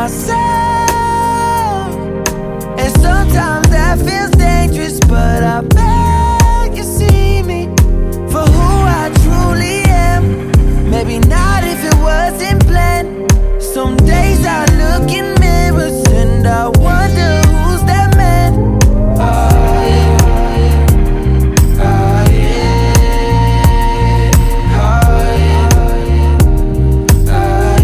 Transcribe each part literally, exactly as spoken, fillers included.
myself. And sometimes that feels dangerous, but I beg you see me for who I truly am. Maybe not if it wasn't planned. Some days I look in mirrors and I wonder who's that man. Oh yeah, oh yeah, oh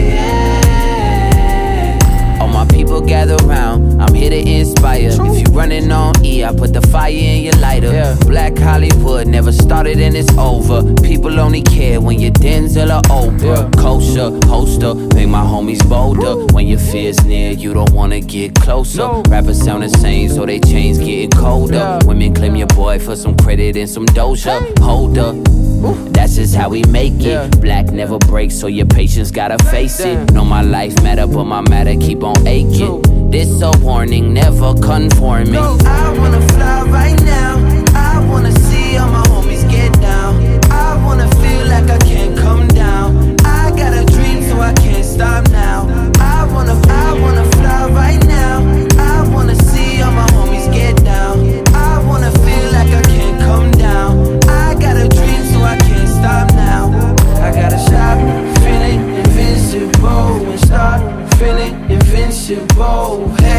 yeah. All my people gather round, I'm here to inspire. If you running on E, I put the fire in your lighter. Yeah. Black Hollywood never started and it's over. People only care when you're Denzel or Oprah. Yeah. Kosher, poster, make my homies bolder. Woo. When your fear's near, you don't wanna get closer. No. Rappers sound the same, so they chains getting colder. Yeah. Women claim your boy for some credit and some doja. Hey. Hold up. Ooh. That's just how we make it. Yeah. Black never breaks, so your patience gotta face Damn. It. Know my life matter, but my matter keep on aching. True. This a warning, never conforming. No. I wanna fly right now. I wanna see all my homies get down. I wanna feel like I can't come down. I got a dream, so I can't stop now. I wanna, I wanna fly right now. I wanna see all my homies get down. I wanna feel like I can't come down. I got a dream, so I can't stop now. I gotta stop feeling invincible and start feeling invincible. Hey.